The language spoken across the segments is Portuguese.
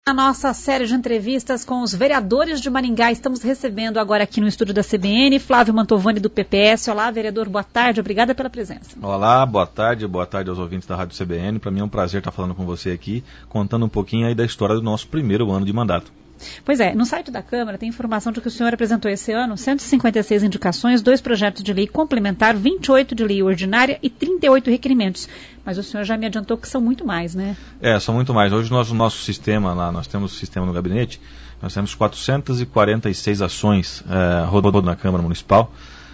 A nossa série de entrevistas com os vereadores de Maringá, estamos recebendo agora aqui no estúdio da CBN, Flávio Mantovani do PPS. Olá, vereador, boa tarde, obrigada pela presença. Olá, boa tarde aos ouvintes da Rádio CBN. Para mim é um prazer estar falando com você aqui, contando um pouquinho aí da história do nosso primeiro ano de mandato. Pois é, no site da Câmara tem informação de que o senhor apresentou esse ano 156 indicações, 2 projetos de lei complementar, 28 de lei ordinária e 38 requerimentos. Mas o senhor já me adiantou que são muito mais, né? São muito mais. Hoje no nosso sistema, lá, nós temos o sistema no gabinete, nós temos 446 ações rodando na Câmara Municipal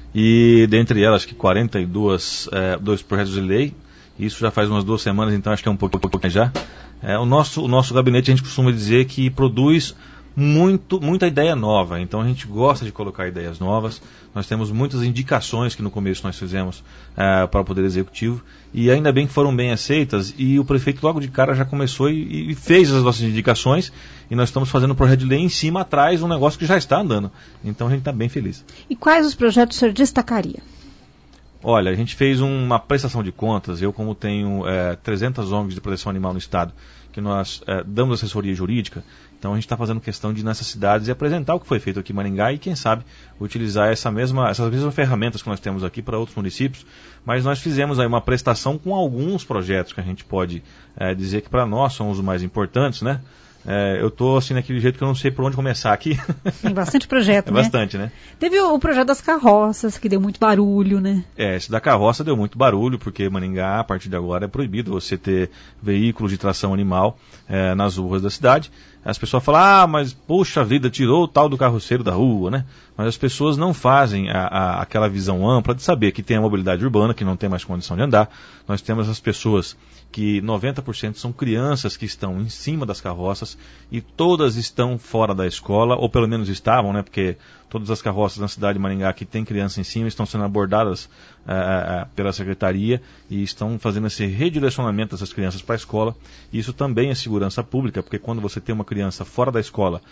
e dentre elas, acho que 42 dois projetos de lei. Isso já faz umas 2 semanas, então acho que é um pouco já. O nosso gabinete, a gente costuma dizer que produz muita ideia nova, então a gente gosta de colocar ideias novas. Nós temos muitas indicações que no começo nós fizemos para o Poder Executivo e ainda bem que foram bem aceitas e o prefeito logo de cara já começou e fez as nossas indicações e nós estamos fazendo um projeto de lei em cima, atrás, um negócio que já está andando. Então a gente está bem feliz. E quais os projetos o senhor destacaria? Olha, a gente fez uma prestação de contas, eu como tenho 300 ONGs de proteção animal no estado, que nós damos assessoria jurídica, então a gente está fazendo questão de ir nessas cidades e apresentar o que foi feito aqui em Maringá e quem sabe utilizar essas mesmas ferramentas que nós temos aqui para outros municípios, mas nós fizemos aí uma prestação com alguns projetos que a gente pode dizer que para nós são os mais importantes, né? Eu estou assim naquele jeito que eu não sei por onde começar aqui. Tem bastante projeto, né? Bastante, né? Teve o projeto das carroças, que deu muito barulho, né? Esse da carroça deu muito barulho, porque Maringá, a partir de agora, é proibido você ter veículos de tração animal nas ruas da cidade. As pessoas falam, mas puxa vida, tirou o tal do carroceiro da rua, né? Mas as pessoas não fazem aquela visão ampla de saber que tem a mobilidade urbana, que não tem mais condição de andar. Nós temos as pessoas que 90% são crianças que estão em cima das carroças e todas estão fora da escola, ou pelo menos estavam, né? Porque todas as carroças na cidade de Maringá que tem criança em cima estão sendo abordadas pela secretaria e estão fazendo esse redirecionamento dessas crianças para a escola. Isso também é segurança pública, porque quando você tem uma criança fora da escola,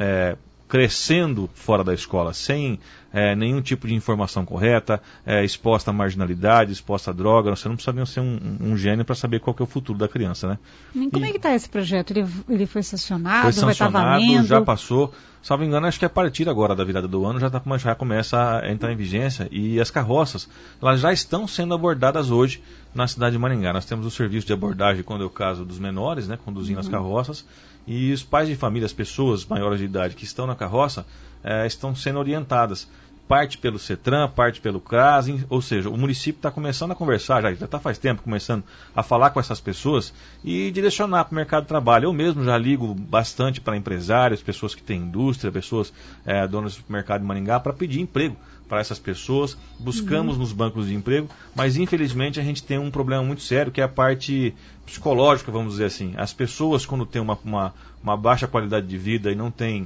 crescendo fora da escola, sem nenhum tipo de informação correta, exposta à marginalidade, exposta à droga, você não precisa nem ser um gênio para saber qual que é o futuro da criança, né? E como é que está esse projeto? Ele foi sancionado? Foi sancionado, vai estar valendo? Já passou. Salvo engano, acho que a partir agora da virada do ano já começa a entrar em vigência e as carroças, elas já estão sendo abordadas hoje na cidade de Maringá. Nós temos o serviço de abordagem quando é o caso dos menores, né, conduzindo as carroças, e os pais de família, as pessoas maiores de idade que estão na carroça, estão sendo orientadas. Parte pelo CETRAN, parte pelo CRAS, ou seja, o município está começando a conversar, já está faz tempo começando a falar com essas pessoas e direcionar para o mercado de trabalho. Eu mesmo já ligo bastante para empresários, pessoas que têm indústria, pessoas donas do mercado de Maringá para pedir emprego para essas pessoas. Buscamos nos bancos de emprego, mas infelizmente a gente tem um problema muito sério que é a parte psicológica, vamos dizer assim. As pessoas quando têm uma baixa qualidade de vida e não têm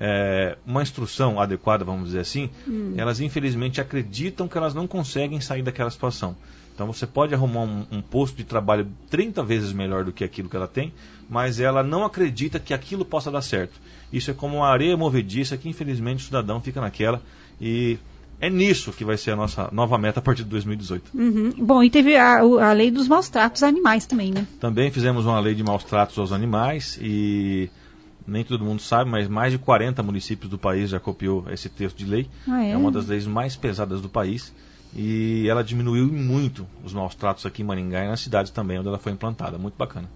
uma instrução adequada, vamos dizer assim, elas infelizmente acreditam que elas não conseguem sair daquela situação. Então você pode arrumar um posto de trabalho 30 vezes melhor do que aquilo que ela tem, mas ela não acredita que aquilo possa dar certo. Isso é como uma areia movediça que infelizmente o cidadão fica naquela e é nisso que vai ser a nossa nova meta a partir de 2018. Bom, e teve a lei dos maus tratos a animais também, né? Também fizemos uma lei de maus tratos aos animais e nem todo mundo sabe, mas mais de 40 municípios do país já copiou esse texto de lei. É uma das leis mais pesadas do país e ela diminuiu muito os maus tratos aqui em Maringá e nas cidades também, onde ela foi implantada. Muito bacana.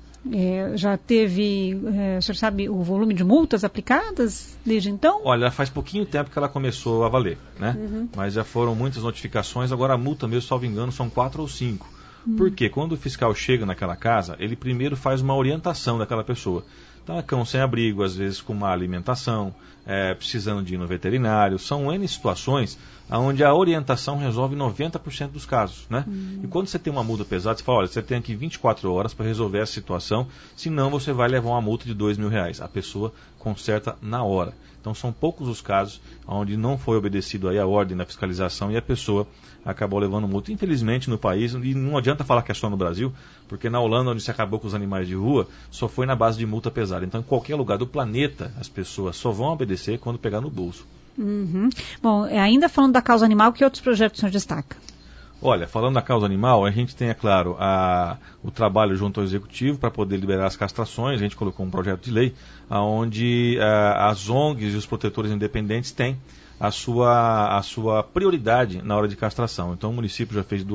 Já teve, o senhor sabe, o volume de multas aplicadas desde então? Olha, faz pouquinho tempo que ela começou a valer, né? Mas já foram muitas notificações, agora a multa mesmo, salvo engano, são 4 ou 5. Porque quando o fiscal chega naquela casa, ele primeiro faz uma orientação daquela pessoa. Então é cão sem abrigo, às vezes com má alimentação, precisando de ir no veterinário. São N situações onde a orientação resolve 90% dos casos, né? E quando você tem uma multa pesada, você fala, olha, você tem aqui 24 horas para resolver essa situação, senão você vai levar uma multa de R$2.000. A pessoa conserta na hora. Então são poucos os casos onde não foi obedecido aí a ordem da fiscalização e a pessoa acabou levando multa. Infelizmente no país, e não adianta falar que é só no Brasil, porque na Holanda, onde se acabou com os animais de rua, só foi na base de multa pesada. Então em qualquer lugar do planeta, as pessoas só vão obedecer quando pegar no bolso. Bom, ainda falando da causa animal, que outros projetos o senhor destaca? Olha, falando da causa animal, a gente tem, é claro, o trabalho junto ao Executivo para poder liberar as castrações. A gente colocou um projeto de lei onde as ONGs e os protetores independentes têm a sua prioridade na hora de castração. Então o município já fez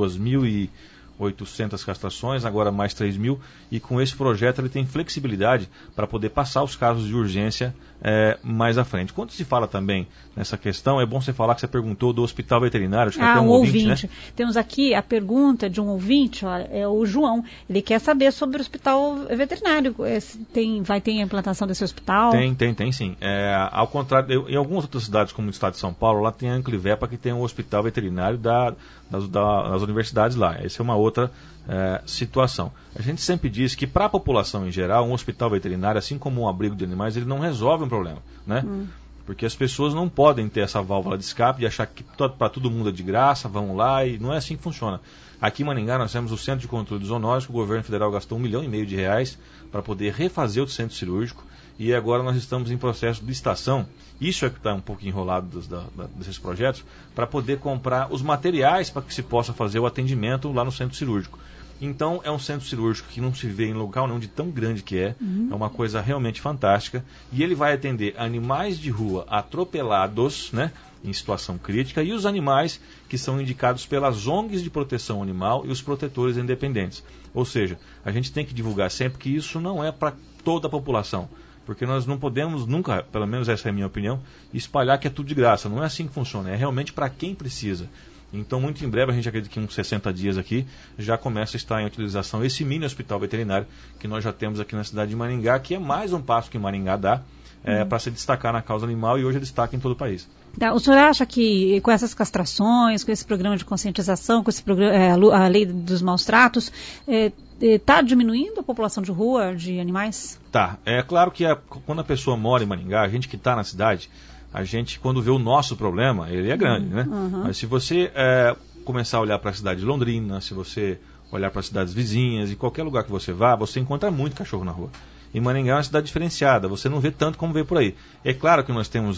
2.800 castrações, agora mais 3.000, e com esse projeto ele tem flexibilidade para poder passar os casos de urgência mais à frente. Quando se fala também nessa questão, é bom você falar que você perguntou do hospital veterinário. Acho que até um ouvinte, né? Temos aqui a pergunta de um ouvinte, olha, é o João. Ele quer saber sobre o hospital veterinário. Vai ter a implantação desse hospital? Tem sim. Ao contrário, em algumas outras cidades, como o estado de São Paulo, lá tem a Anclivepa, que tem um hospital veterinário das universidades lá. Essa é uma outra situação. A gente sempre diz que para a população em geral, um hospital veterinário, assim como um abrigo de animais, ele não resolve um problema, né? Porque as pessoas não podem ter essa válvula de escape de achar que para todo mundo é de graça, vamos lá, e não é assim que funciona. Aqui em Maringá nós temos o Centro de Controle de Zoonoses, que o governo federal gastou R$1,5 milhão para poder refazer o centro cirúrgico, e agora nós estamos em processo de licitação. Isso é que está um pouco enrolado desses projetos, para poder comprar os materiais para que se possa fazer o atendimento lá no centro cirúrgico. Então é um centro cirúrgico que não se vê em local nenhum de tão grande que é uma coisa realmente fantástica, e ele vai atender animais de rua atropelados, né, em situação crítica, e os animais que são indicados pelas ONGs de proteção animal e os protetores independentes. Ou seja, a gente tem que divulgar sempre que isso não é para toda a população, porque nós não podemos nunca, pelo menos essa é a minha opinião, espalhar que é tudo de graça. Não é assim que funciona, é realmente para quem precisa. Então, muito em breve, a gente acredita que em uns 60 dias aqui, já começa a estar em utilização esse mini hospital veterinário que nós já temos aqui na cidade de Maringá, que é mais um passo que Maringá dá para se destacar na causa animal, e hoje é destaque em todo o país. O senhor acha que com essas castrações, com esse programa de conscientização, com esse programa, a lei dos maus tratos, está diminuindo a população de rua de animais? Tá. É claro que quando a pessoa mora em Maringá, a gente que está na cidade, a gente, quando vê o nosso problema, ele é grande, né? Mas se você começar a olhar para a cidade de Londrina, se você olhar para as cidades vizinhas, em qualquer lugar que você vá, você encontra muito cachorro na rua. E Maringá é uma cidade diferenciada, você não vê tanto como vê por aí. É claro que nós temos,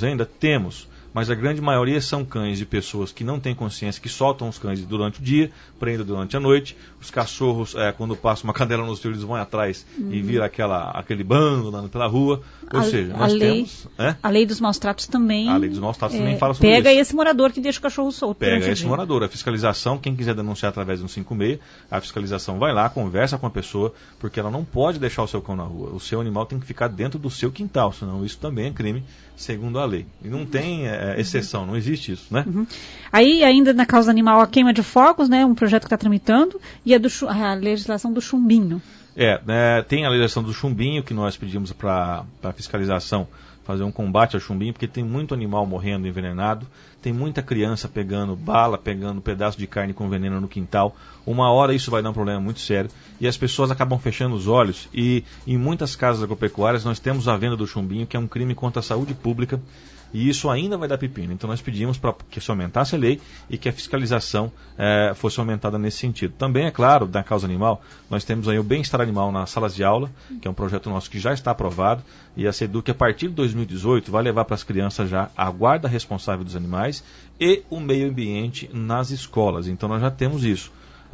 mas a grande maioria são cães de pessoas que não têm consciência, que soltam os cães durante o dia, prendem durante a noite. Os cachorros, quando passa uma cadela nos filhos, vão atrás e vira aquele bando andando pela rua. Ou seja, nós temos... A lei dos maus tratos também... A lei dos maus tratos também fala sobre isso. Pega esse morador que deixa o cachorro solto. Pega esse morador. A fiscalização, quem quiser denunciar através do 156, a fiscalização vai lá, conversa com a pessoa, porque ela não pode deixar o seu cão na rua. O seu animal tem que ficar dentro do seu quintal, senão isso também é crime, segundo a lei. E não tem exceção, não existe isso, né? Aí, ainda na causa animal, a queima de fogos, né? Um projeto que está tramitando, e a legislação do chumbinho. Tem a legislação do chumbinho, que nós pedimos para a fiscalização fazer um combate ao chumbinho, porque tem muito animal morrendo envenenado, tem muita criança pegando bala, pegando pedaço de carne com veneno no quintal. Uma hora isso vai dar um problema muito sério, e as pessoas acabam fechando os olhos, e em muitas casas agropecuárias nós temos a venda do chumbinho, que é um crime contra a saúde pública, e isso ainda vai dar pepino. Então nós pedimos para que se aumentasse a lei e que a fiscalização fosse aumentada nesse sentido. Também, é claro, na causa animal, nós temos aí o bem-estar animal nas salas de aula, que é um projeto nosso que já está aprovado, e a SEDUC, a partir de 2018, vai levar para as crianças já a guarda responsável dos animais e o meio ambiente nas escolas. Então nós já temos isso.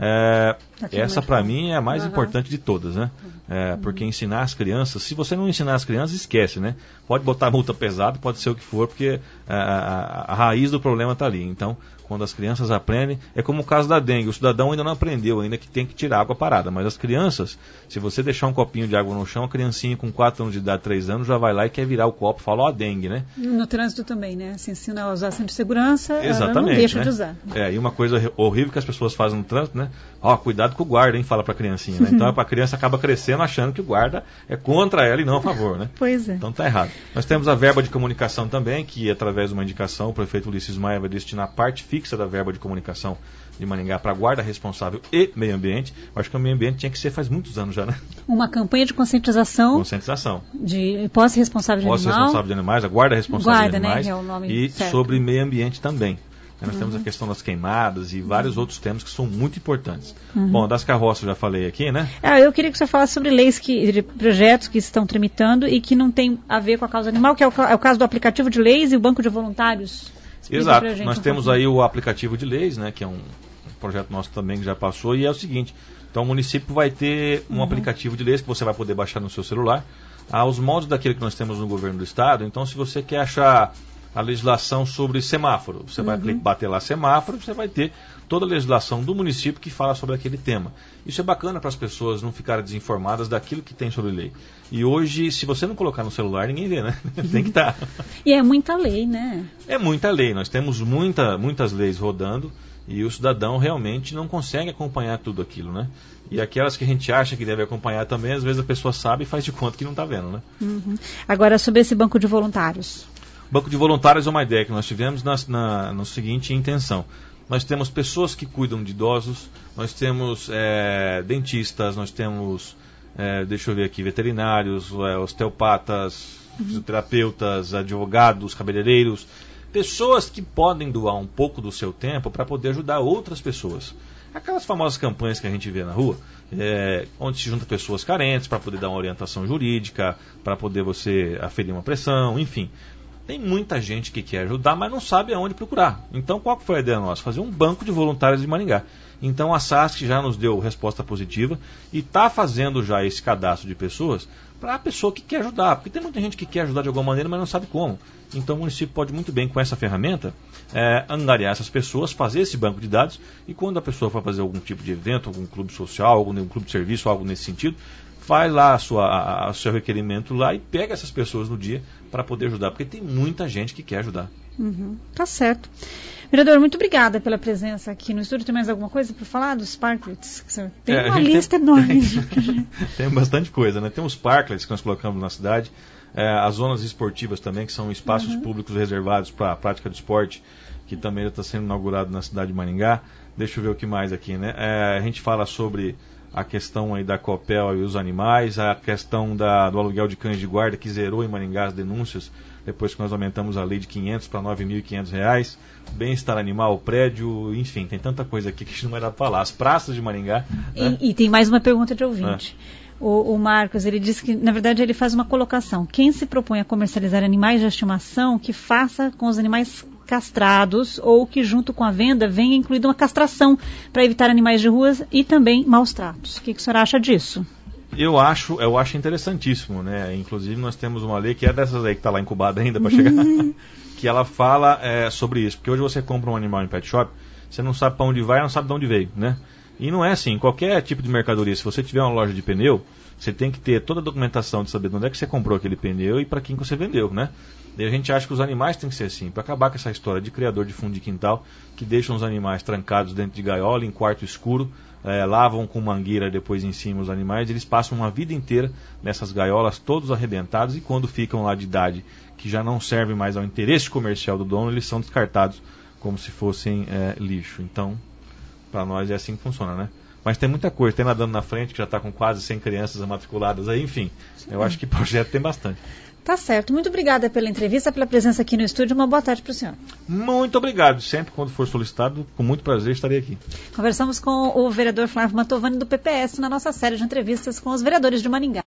Essa para mim é a mais importante de todas, né? Porque ensinar as crianças, se você não ensinar as crianças, esquece, né? Pode botar multa pesada, pode ser o que for, porque a raiz do problema está ali. Então, quando as crianças aprendem, é como o caso da dengue, o cidadão ainda não aprendeu, ainda que tem que tirar água parada, mas as crianças, se você deixar um copinho de água no chão, a criancinha com 4 anos de idade, 3 anos, já vai lá e quer virar o copo, fala, ó, dengue, né? No trânsito também, né? Se ensina a usar cinto de segurança, exatamente, ela não deixa de usar. E uma coisa horrível que as pessoas fazem no trânsito, né? Ó, cuidado com o guarda, hein? Fala pra criancinha, né? Então a criança acaba crescendo achando que o guarda é contra ela e não a favor, né? Pois é. Então tá errado. Nós temos a verba de comunicação também, que através de uma indicação, o prefeito Ulisses Maia vai destinar parte fixa da verba de comunicação de Maringá para guarda responsável e meio ambiente. Eu acho que o meio ambiente tinha que ser faz muitos anos já, né? Uma campanha de conscientização. De posse responsável de animais. Posse responsável de animais, a guarda responsável de animais. Né? É o nome e certo. Sobre meio ambiente também. Nós temos a questão das queimadas e vários outros temas que são muito importantes. Bom, das carroças eu já falei aqui, né? Eu queria que você falasse sobre leis, de projetos que estão tramitando e que não tem a ver com a causa animal, que é o caso do aplicativo de leis e o banco de voluntários. Exato. Nós temos aí o aplicativo de leis, né, que é um projeto nosso também que já passou, e é o seguinte, então o município vai ter um aplicativo de leis que você vai poder baixar no seu celular, aos moldes daquilo que nós temos no governo do estado. Então, se você quer achar a legislação sobre semáforo, você vai bater lá semáforo, você vai ter toda a legislação do município que fala sobre aquele tema. Isso é bacana para as pessoas não ficarem desinformadas daquilo que tem sobre lei. E hoje, se você não colocar no celular, ninguém vê, né? Tem que estar. E é muita lei, né? É muita lei. Nós temos muitas leis rodando e o cidadão realmente não consegue acompanhar tudo aquilo, né? E aquelas que a gente acha que deve acompanhar também, às vezes a pessoa sabe e faz de conta que não está vendo, né? Agora, sobre esse banco de voluntários. Banco de voluntários é uma ideia que nós tivemos no seguinte intenção. Nós temos pessoas que cuidam de idosos, nós temos dentistas, nós temos, veterinários, osteopatas, fisioterapeutas, advogados, cabeleireiros, pessoas que podem doar um pouco do seu tempo para poder ajudar outras pessoas. Aquelas famosas campanhas que a gente vê na rua, onde se junta pessoas carentes para poder dar uma orientação jurídica, para poder você aferir uma pressão, enfim. Tem muita gente que quer ajudar, mas não sabe aonde procurar. Então, qual foi a ideia nossa? Fazer um banco de voluntários de Maringá. Então, a SASC já nos deu resposta positiva e está fazendo já esse cadastro de pessoas para a pessoa que quer ajudar. Porque tem muita gente que quer ajudar de alguma maneira, mas não sabe como. Então, o município pode muito bem, com essa ferramenta, angariar essas pessoas, fazer esse banco de dados, e quando a pessoa for fazer algum tipo de evento, algum clube social, algum clube de serviço, algo nesse sentido, faz lá o seu requerimento lá e pega essas pessoas no dia para poder ajudar, porque tem muita gente que quer ajudar. Tá certo. Vereador, muito obrigada pela presença aqui no estúdio. Tem mais alguma coisa para falar dos parklets? Tem uma lista enorme. Tem bastante coisa, né? Tem os parklets que nós colocamos na cidade, as zonas esportivas também, que são espaços públicos reservados para a prática do esporte, que também está sendo inaugurado na cidade de Maringá. Deixa eu ver o que mais aqui, né? A gente fala sobre a questão aí da Copel e os animais, a questão do aluguel de cães de guarda, que zerou em Maringá as denúncias, depois que nós aumentamos a lei de R$500 para R$9.500, bem-estar animal, prédio, enfim, tem tanta coisa aqui que a gente não vai dar para falar. As praças de Maringá... E tem mais uma pergunta de ouvinte. O Marcos, ele disse que, na verdade, ele faz uma colocação. Quem se propõe a comercializar animais de estimação, que faça com os animais castrados, ou que junto com a venda venha incluída uma castração para evitar animais de ruas e também maus tratos. O que o senhor acha disso? Eu acho interessantíssimo, né? Inclusive nós temos uma lei que é dessas aí que está lá incubada ainda para chegar, que ela fala sobre isso, porque hoje você compra um animal em pet shop, você não sabe para onde vai, não sabe de onde veio, né? E não é assim, qualquer tipo de mercadoria, se você tiver uma loja de pneu, você tem que ter toda a documentação de saber de onde é que você comprou aquele pneu e para quem que você vendeu, né? E a gente acha que os animais têm que ser assim, para acabar com essa história de criador de fundo de quintal, que deixam os animais trancados dentro de gaiola, em quarto escuro, lavam com mangueira depois em cima os animais, eles passam uma vida inteira nessas gaiolas, todos arrebentados, e quando ficam lá de idade, que já não servem mais ao interesse comercial do dono, eles são descartados como se fossem lixo. Então, para nós é assim que funciona, né? Mas tem muita coisa, tem nadando na frente, que já está com quase 100 crianças matriculadas aí, enfim. Sim. Eu acho que projeto tem bastante. Tá certo. Muito obrigada pela entrevista, pela presença aqui no estúdio. Uma boa tarde para o senhor. Muito obrigado. Sempre quando for solicitado, com muito prazer estarei aqui. Conversamos com o vereador Flávio Mantovani do PPS na nossa série de entrevistas com os vereadores de Maringá.